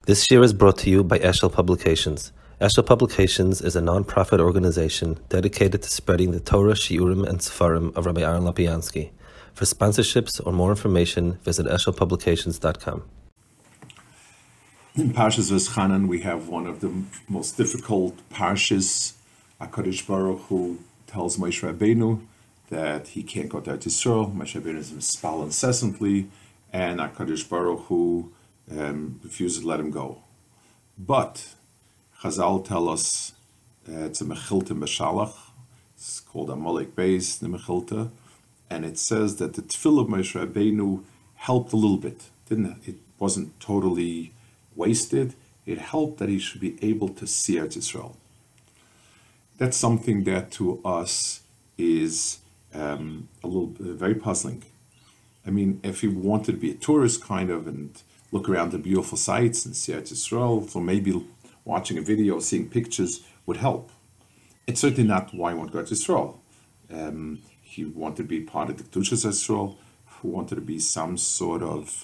This year is brought to you by Eshel Publications. Eshel Publications is a non-profit organization dedicated to spreading the Torah, Shiurim, and Sefarim of Rabbi Aaron Lapiansky. For sponsorships or more information, visit eshelpublications.com. In Parshas Veschanan, we have one of the most difficult parshas. HaKadosh Baruch Hu tells Moshe Rabbeinu that he can't go to Eretz Yisrael. Moshe Rabbeinu is mispal incessantly, and HaKadosh Baruch Hu refuses to let him go. But Chazal tell us it's a Mechilta B'Shalach. It's called Amalek Beis, the Mechilta, and it says that the tefillah of Moshe Rabbeinu helped a little bit, didn't it? It wasn't totally wasted. It helped that he should be able to see Eretz Yisrael. That's something that to us is very puzzling. I mean, if he wanted to be a tourist kind of and look around the beautiful sights and see Eretz Yisrael, so maybe watching a video, seeing pictures would help. It's certainly not why he wanted to go to Yisrael. He wanted to be part of the Kedushas Yisrael, who wanted to be some sort of,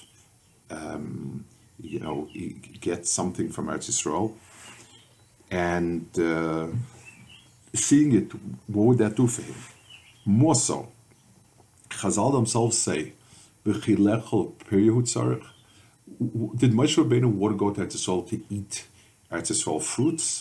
get something from Eretz Yisrael. And seeing it, what would that do for him? More so, Chazal themselves say, did Moshe Rabbeinu want to go to Eretz Yisrael to eat Eretz Yisrael fruits?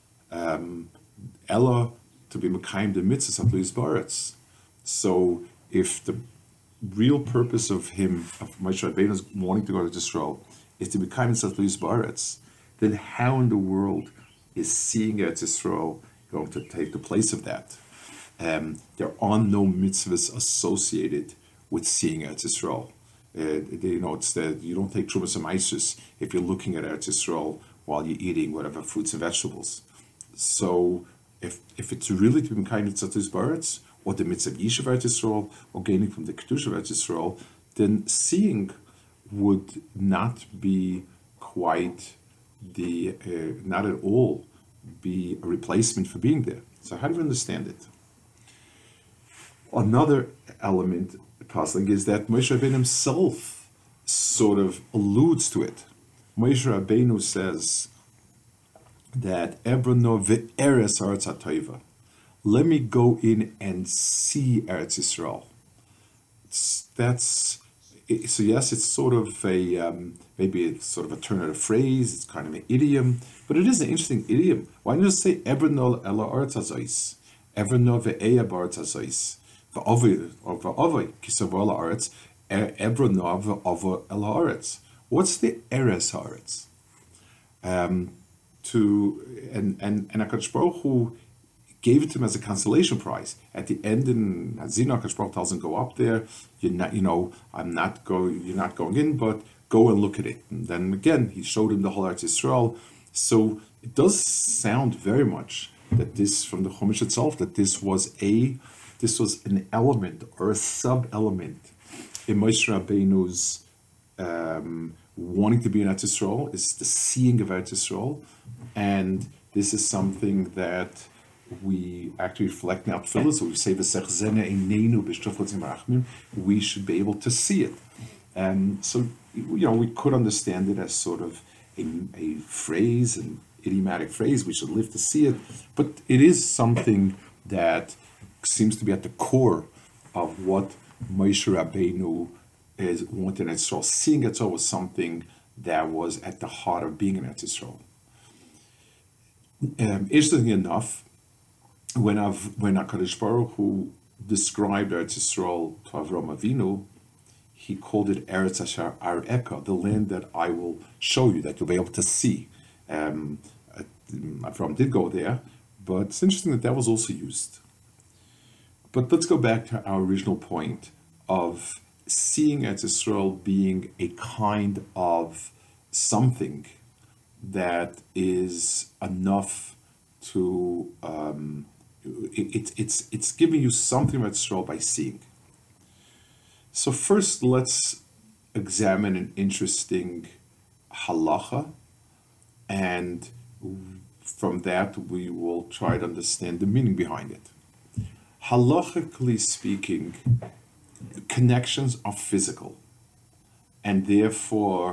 Ella to be Mekayim the mitzvahs of Luis Baretz. So if the real purpose of Moshe Rabbeinu wanting to go to Yisrael is to be Mekayim the mitzvahs of Luis Baretz, then how in the world is seeing Eretz Yisrael going to take the place of that? There are no mitzvahs associated with seeing Eretz Yisrael. It's that you don't take Trumas and Maisus if you're looking at Eretz Yisrael while you're eating whatever fruits and vegetables. So if it's really to be kind of Tzatus Baretz, or the mitzvah of Yishuv Eretz Yisrael, or gaining from the Kedusha of Eretz Yisrael, then seeing would not be quite not at all be a replacement for being there. So how do you understand it? Another element puzzling is that Moshe Rabbeinu himself sort of alludes to it. Moshe Rabbeinu says that Ebrono ve'eres Aretz HaToiva. Let me go in and see Eretz Yisrael. So yes, it's sort of maybe it's sort of a turn of a phrase. It's kind of an idiom, but it is an interesting idiom. Why not just say Ebrono ela Aretz HaZois, Ebrono ve'eya B'Aretz HaZois? What's the Eres Haaretz? And HaKadosh Baruch Hu gave it to him as a consolation prize. At the end, in Hazina, HaKadosh Baruch Hu tells him, "Go up there. You're not going in, but go and look at it." And then again, he showed him the whole Eretz Yisrael. So it does sound very much that this, from the Chumash itself, that this was an element or a sub-element in Moshe Rabbeinu's wanting to be in Eretz Yisrael, is the seeing of Eretz Yisrael, and this is something that we actually reflect in our tefillah. So we say, we should be able to see it. So we could understand it as sort of a phrase, an idiomatic phrase. We should live to see it, but it is something that seems to be at the core of what Moshe Rabbeinu is wanting in Eretz Yisrael. Seeing Eretz Yisrael was something that was at the heart of being in Eretz Yisrael. Interestingly enough, when HaKadosh Baruch Hu described Eretz Yisrael to Avraham Avinu, he called it Eretz Asher Ar'eka, the land that I will show you, that you'll be able to see. Avraham did go there, but it's interesting that was also used. But let's go back to our original point of seeing Eretz Yisrael being a kind of something that is enough to it's giving you something about Yisrael by seeing. So first, let's examine an interesting halacha, and from that we will try to understand the meaning behind it. Halachically speaking, connections are physical, and therefore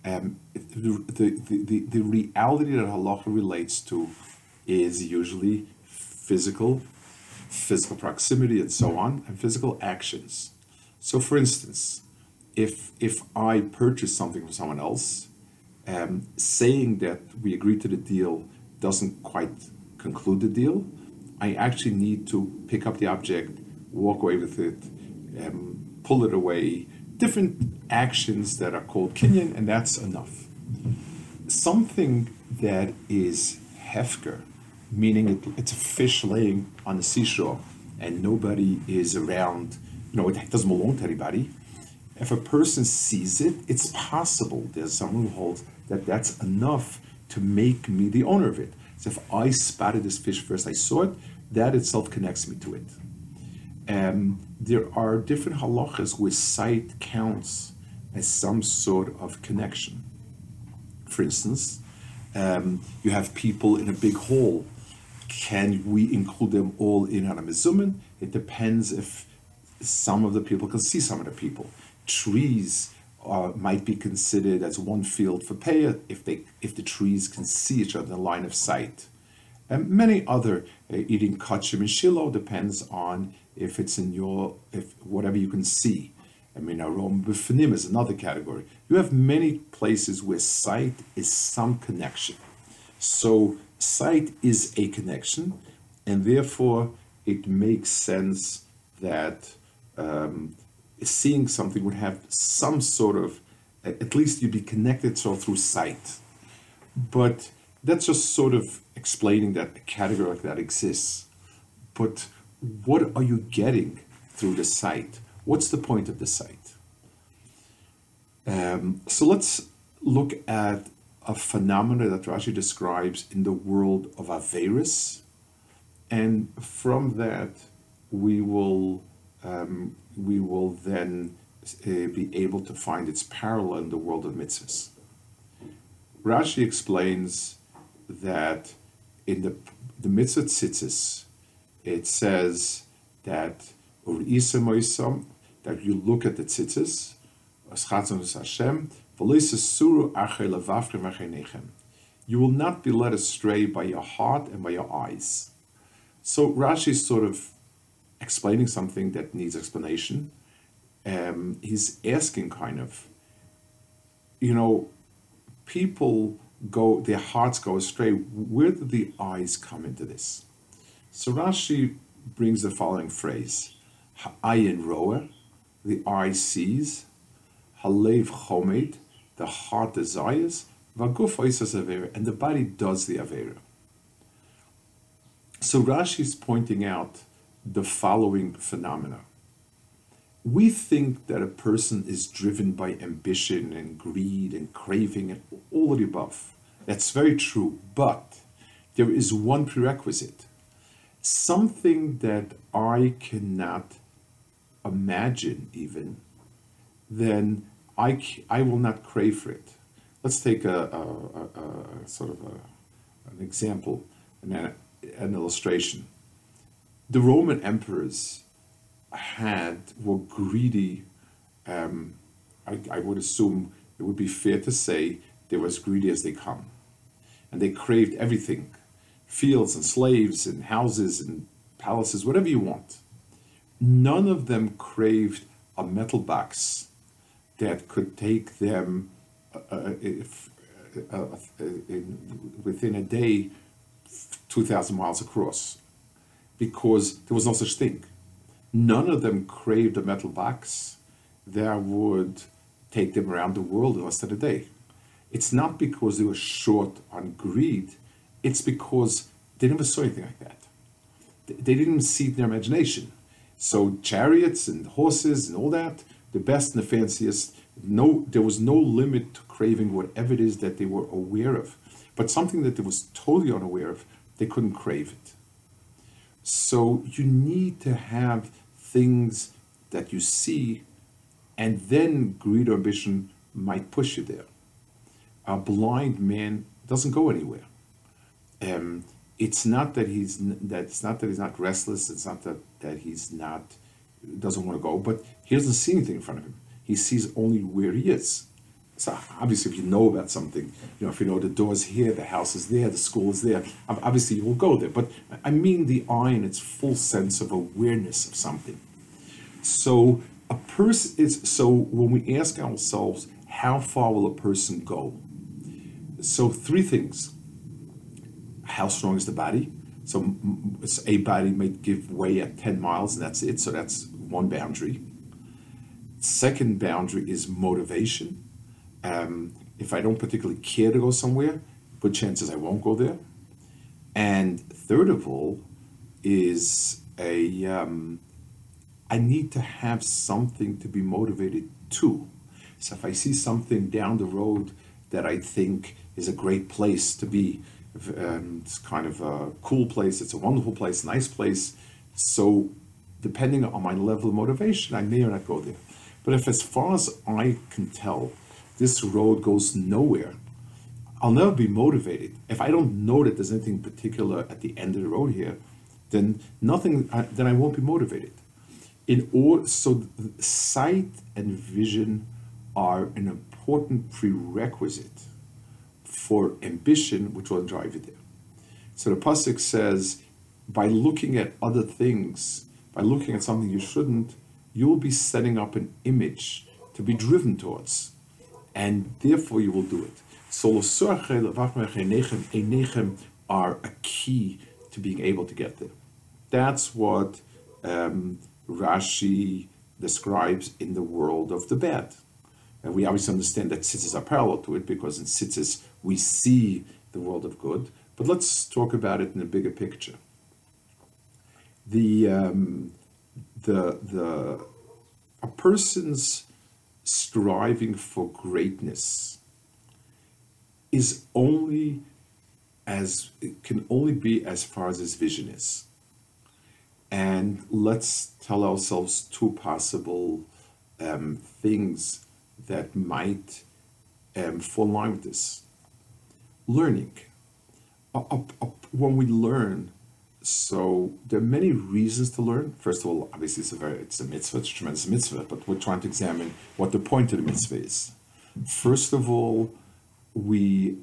The reality that halacha relates to is usually physical proximity and so on, and physical actions. So for instance, if I purchase something from someone else, saying that we agreed to the deal doesn't quite conclude the deal. I actually need to pick up the object, walk away with it, pull it away, different actions that are called kinyan, and that's enough. Something that is hefker, meaning it's a fish laying on the seashore and nobody is around, it doesn't belong to anybody. If a person sees it, it's possible there's someone who holds that that's enough to make me the owner of it. So if I spotted this fish first, I saw it, that itself connects me to it. There are different halachas where sight counts as some sort of connection. For instance, you have people in a big hall. Can we include them all in on a mezumin? It depends if some of the people can see some of the people. Trees might be considered as one field for payah if the trees can see each other in the line of sight. And many other eating kachim and shiloh depends on if it's if whatever you can see. Arom b'fanim is another category. You have many places where sight is some connection. So sight is a connection, and therefore it makes sense that seeing something would have some sort of, at least you'd be connected through sight. But that's just sort of explaining that a category like that exists. But what are you getting through the sight? What's the point of the sight? So let's look at a phenomena that Rashi describes in the world of Averis, and from that we will then be able to find its parallel in the world of mitzvahs. Rashi explains that in the mitzvah tzitzis, it says that that you look at the tzitzis, you will not be led astray by your heart and by your eyes. So Rashi is sort of explaining something that needs explanation. He's asking kind of, people their hearts go astray. Where did the eyes come into this? So Rashi brings the following phrase: Ha'ayin roeh, the eye sees; Halev chomed, the heart desires; Vaguf oisas avera, and the body does the avera. So Rashi is pointing out the following phenomena. We think that a person is driven by ambition and greed and craving and all of the above. That's very true, but there is one prerequisite. Something that I cannot imagine even, then I will not crave for it. Let's take a sort of an example, an illustration. The Roman emperors were greedy. I would assume it would be fair to say they were as greedy as they come. And they craved everything: fields and slaves and houses and palaces, whatever you want. None of them craved a metal box that could take them within a day 2,000 miles across, because there was no such thing. None of them craved a metal box that would take them around the world the rest of the day. It's not because they were short on greed, it's because they never saw anything like that. They didn't even see it in their imagination. So chariots and horses and all that, the best and the fanciest, there was no limit to craving whatever it is that they were aware of. But something that they was totally unaware of, they couldn't crave it. So you need to have things that you see, and then greed or ambition might push you there. A blind man doesn't go anywhere. It's not that he's not restless. It's not that he's doesn't want to go, but he doesn't see anything in front of him. He sees only where he is. So obviously, if you know about something, if you know the door's here, the house is there, the school is there, obviously you will go there. But I mean the eye in its full sense of awareness of something. So a person is so when we ask ourselves, how far will a person go? So three things: how strong is the body? So a body might give way at 10 miles, and that's it. So that's one boundary. Second boundary is motivation. If I don't particularly care to go somewhere, good chances I won't go there. And third of all is I need to have something to be motivated to. So if I see something down the road that I think is a great place to be, it's kind of a cool place, it's a wonderful place, nice place. So depending on my level of motivation, I may or not go there. But if as far as I can tell, this road goes nowhere, I'll never be motivated. If I don't know that there's anything particular at the end of the road here, then then I won't be motivated. So sight and vision are an important prerequisite for ambition, which will drive you there. So the pasuk says, by looking at other things, by looking at something you shouldn't, you'll be setting up an image to be driven towards, and therefore you will do it. So einechem are a key to being able to get there. That's what Rashi describes in the world of the bad. And we obviously understand that tzitzis are parallel to it, because in tzitzis we see the world of good. But let's talk about it in a bigger picture. A person's striving for greatness is can only be as far as his vision is. And let's tell ourselves two possible things that might fall in line with this. Learning. When we learn, so there are many reasons to learn. First of all, obviously it's a mitzvah, it's a tremendous mitzvah, but we're trying to examine what the point of the mitzvah is. First of all, we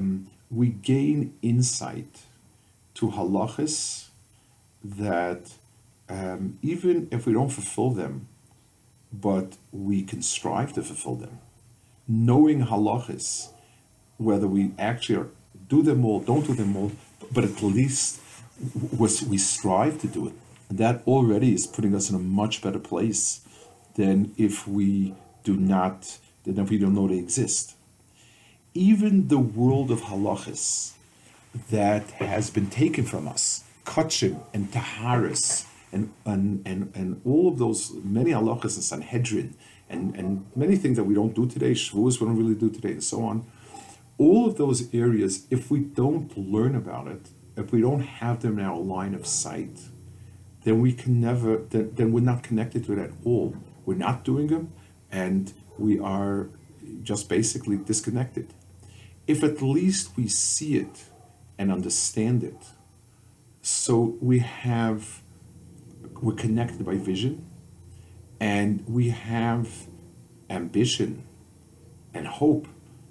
gain insight to halachas that even if we don't fulfill them, but we can strive to fulfill them. Knowing halachas, whether we actually do them all, don't do them all, but at least we strive to do it. And that already is putting us in a much better place than if we don't know they exist. Even the world of halachas that has been taken from us, kachim and taharis, and all of those many halachas and Sanhedrin and many things that we don't do today, Shavuos we don't really do today, and so on. All of those areas, if we don't learn about it, if we don't have them in our line of sight, then we can never. Then we're not connected to it at all. We're not doing them, and we are just basically disconnected. If at least we see it and understand it, so we're connected by vision, and we have ambition and hope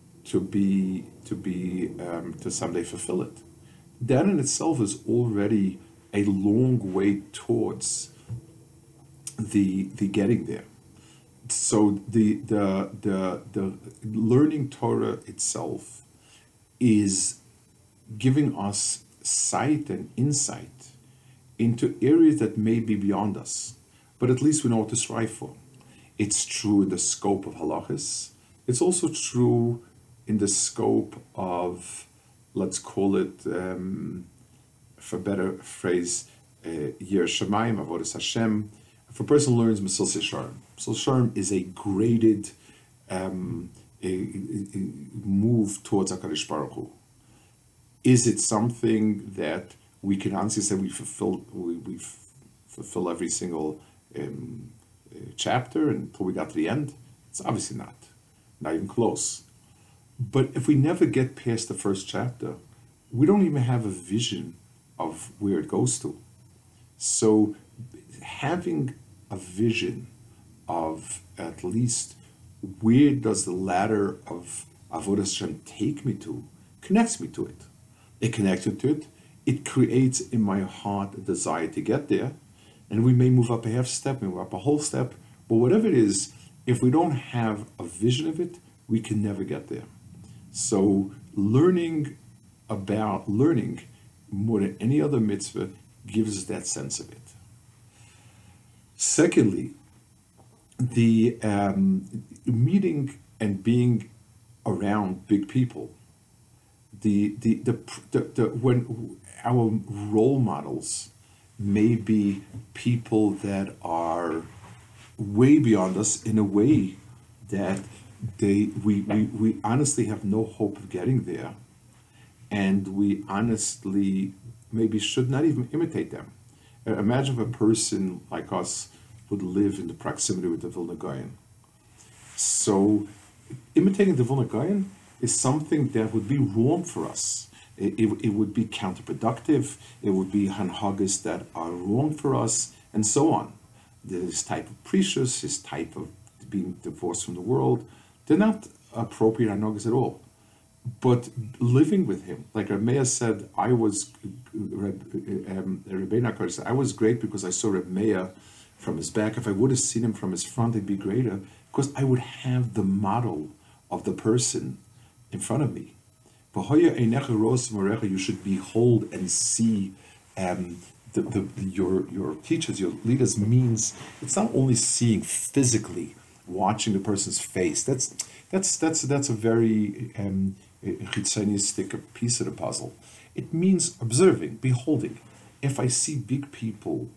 to someday fulfill it. That in itself is already a long way towards the getting there. So the learning Torah itself is giving us sight and insight into areas that may be beyond us, but at least we know what to strive for. It's true in the scope of halachas. It's also true in the scope of, let's call it, for a better phrase, Yer Shamayim, Avodas Hashem. If a person learns Mesillas Yesharim, Mesillas Yesharim is a graded a move towards HaKadosh Baruch Hu. Is it something that we can honestly say we fulfill every single chapter until we got to the end? It's obviously not even close. But if we never get past the first chapter, we don't even have a vision of where it goes to. So having a vision of at least where does the ladder of Avodas Hashem take me to, connects me to it. It connects me to it. It creates in my heart a desire to get there. And we may move up a half step, move up a whole step, but whatever it is, if we don't have a vision of it, we can never get there. So learning more than any other mitzvah gives us that sense of it. Secondly, the meeting and being around big people, when our role models may be people that are way beyond us in a way that we honestly have no hope of getting there, and we honestly maybe should not even imitate them. Imagine if a person like us would live in the proximity with the Vilna Gaon. So imitating the Vilna Gaon is something that would be wrong for us. It would be counterproductive. It would be hanhagas that are wrong for us, and so on. This type of precious, his type of being divorced from the world, they're not appropriate hanhagas at all. But living with him, like Rameya said, I was great because I saw Rameya from his back. If I would have seen him from his front, it'd be greater because I would have the model of the person in front of me. You should behold and see your teachers, your leaders. Means it's not only seeing physically, watching the person's face. That's a very chitzonistic piece of the puzzle. It means observing, beholding. If I see big people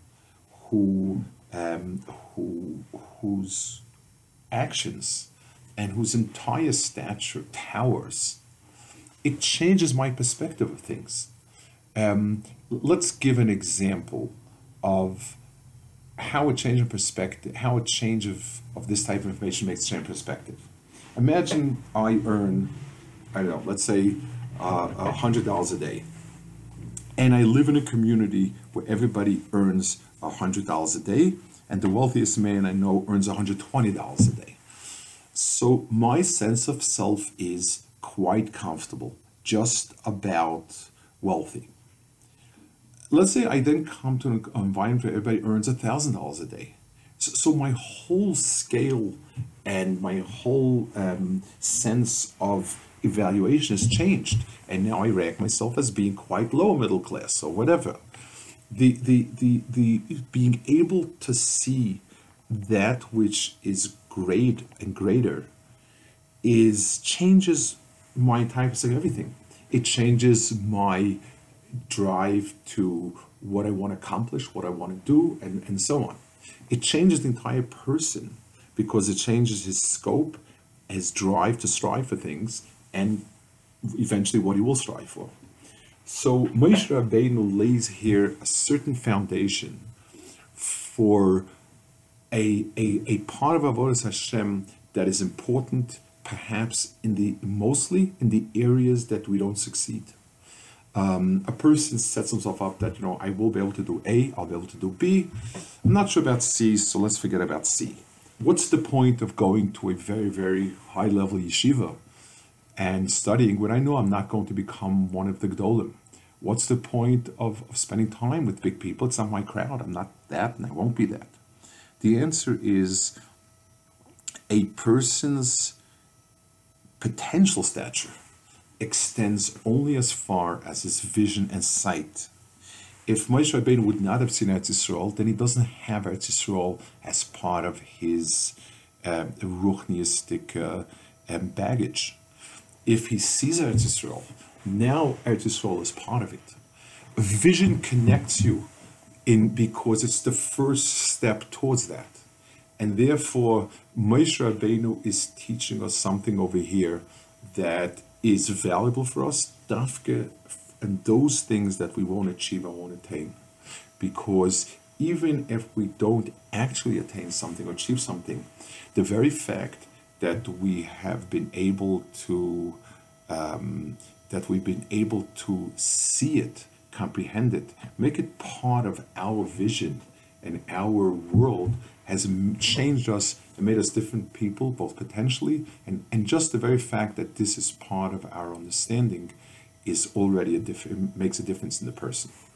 whose actions and whose entire stature towers, it changes my perspective of things. Let's give an example of how a change in perspective, how a change of this type of information makes a change in perspective. Imagine I earn, I don't know, let's say $100 a day. And I live in a community where everybody earns $100 a day, and the wealthiest man I know earns $120 a day. So my sense of self is quite comfortable, just about wealthy. Let's say I then come to an environment where everybody earns $1,000 a day. So my whole scale and my whole sense of evaluation has changed, and now I rank myself as being quite lower middle class or whatever. The being able to see that which is great and greater changes my entire perspective of everything. It changes my drive to what I want to accomplish, what I want to do, and so on. It changes the entire person because it changes his scope, his drive to strive for things, and eventually what he will strive for. So Moshe Rabbeinu lays here a certain foundation for a part of Avodas Hashem that is important, perhaps mostly in the areas that we don't succeed. A person sets himself up that, I will be able to do A, I'll be able to do B. I'm not sure about C, so let's forget about C. What's the point of going to a very, very high level yeshiva and studying when I know I'm not going to become one of the Gdolim? What's the point of spending time with big people? It's not my crowd. I'm not that, and I won't be that. The answer is a person's potential stature extends only as far as his vision and sight. If Moshe Rabbeinu would not have seen Eretz Yisrael, then he doesn't have Eretz Yisrael as part of his ruchniistic baggage. If he sees Eretz Yisrael, now Eretz Yisrael is part of it. Vision connects you because it's the first step towards that. And therefore, Moshe Rabbeinu is teaching us something over here that is valuable for us, dafke, and those things that we won't achieve and won't attain. Because even if we don't actually attain something or achieve something, the very fact that we have been able to see it, comprehend it, make it part of our vision and our world has changed us It made us different people, both potentially, and just the very fact that this is part of our understanding is already it makes a difference in the person.